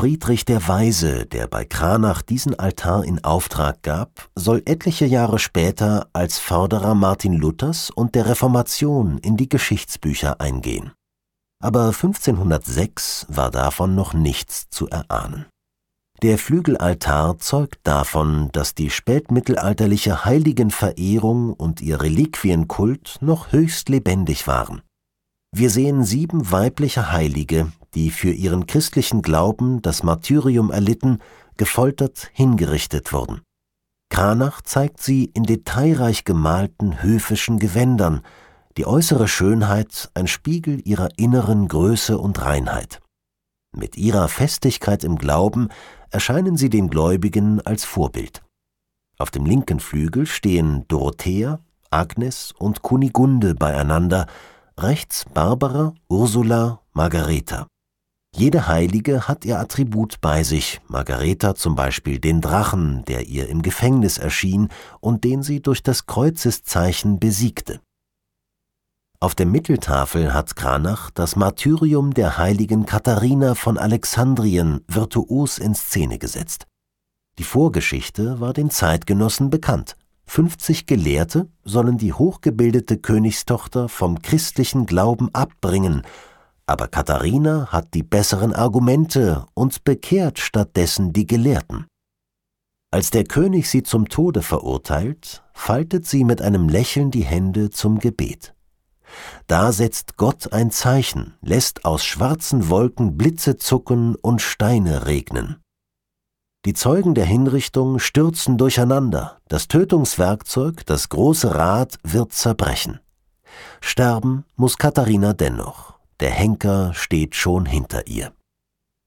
Friedrich der Weise, der bei Cranach diesen Altar in Auftrag gab, soll etliche Jahre später als Förderer Martin Luthers und der Reformation in die Geschichtsbücher eingehen. Aber 1506 war davon noch nichts zu erahnen. Der Flügelaltar zeugt davon, dass die spätmittelalterliche Heiligenverehrung und ihr Reliquienkult noch höchst lebendig waren. Wir sehen 7 weibliche Heilige, die für ihren christlichen Glauben das Martyrium erlitten, gefoltert hingerichtet wurden. Cranach zeigt sie in detailreich gemalten höfischen Gewändern, die äußere Schönheit ein Spiegel ihrer inneren Größe und Reinheit. Mit ihrer Festigkeit im Glauben erscheinen sie den Gläubigen als Vorbild. Auf dem linken Flügel stehen Dorothea, Agnes und Kunigunde beieinander, rechts Barbara, Ursula, Margareta. Jede Heilige hat ihr Attribut bei sich, Margareta zum Beispiel den Drachen, der ihr im Gefängnis erschien und den sie durch das Kreuzeszeichen besiegte. Auf der Mitteltafel hat Cranach das Martyrium der heiligen Katharina von Alexandrien virtuos in Szene gesetzt. Die Vorgeschichte war den Zeitgenossen bekannt. 50 Gelehrte sollen die hochgebildete Königstochter vom christlichen Glauben abbringen, aber Katharina hat die besseren Argumente und bekehrt stattdessen die Gelehrten. Als der König sie zum Tode verurteilt, faltet sie mit einem Lächeln die Hände zum Gebet. Da setzt Gott ein Zeichen, lässt aus schwarzen Wolken Blitze zucken und Steine regnen. Die Zeugen der Hinrichtung stürzen durcheinander, das Tötungswerkzeug, das große Rad, wird zerbrechen. Sterben muss Katharina dennoch, der Henker steht schon hinter ihr.